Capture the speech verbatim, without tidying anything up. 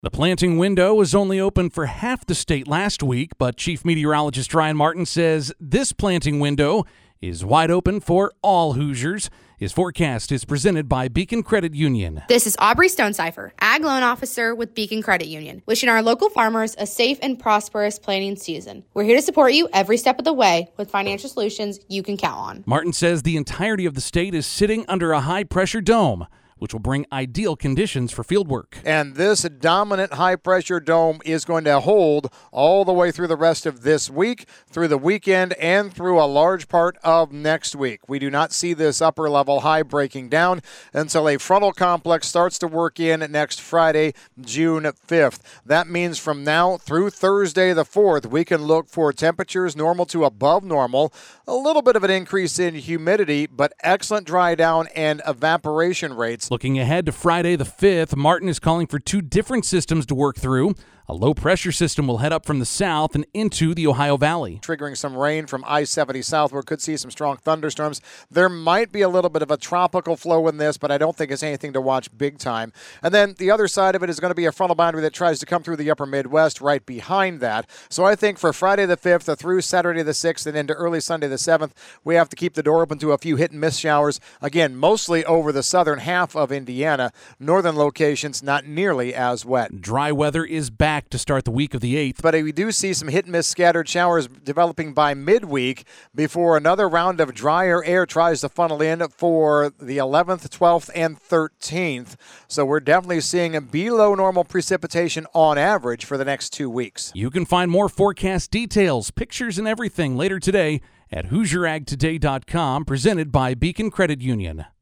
The planting window was only open for half the state last week, but Chief Meteorologist Ryan Martin says this planting window is wide open for all Hoosiers. His forecast is presented by Beacon Credit Union. This is Aubrey Stonecipher, Ag Loan Officer with Beacon Credit Union, wishing our local farmers a safe and prosperous planting season. We're here to support you every step of the way with financial solutions you can count on. Martin says the entirety of the state is sitting under a high-pressure dome, which will bring ideal conditions for fieldwork. And this dominant high-pressure dome is going to hold all the way through the rest of this week, through the weekend, and through a large part of next week. We do not see this upper-level high breaking down until a frontal complex starts to work in next Friday, June fifth. That means from now through Thursday the fourth, we can look for temperatures normal to above normal, a little bit of an increase in humidity, but excellent dry down and evaporation rates. Looking ahead to Friday the fifth, Martin is calling for two different systems to work through. A low-pressure system will head up from the south and into the Ohio Valley, triggering some rain from I seventy southward. Could see some strong thunderstorms. There might be a little bit of a tropical flow in this, but I don't think it's anything to watch big time. And then the other side of it is going to be a frontal boundary that tries to come through the upper Midwest right behind that. So I think for Friday the fifth through Saturday the sixth and into early Sunday the seventh, we have to keep the door open to a few hit-and-miss showers. Again, mostly over the southern half of Indiana. Northern locations not nearly as wet. Dry weather is back to start the week of the eighth. But we do see some hit-and-miss scattered showers developing by midweek before another round of drier air tries to funnel in for the eleventh, twelfth, and thirteenth. So we're definitely seeing a below normal precipitation on average for the next two weeks. You can find more forecast details, pictures, and everything later today at Hoosier Ag Today dot com, presented by Beacon Credit Union.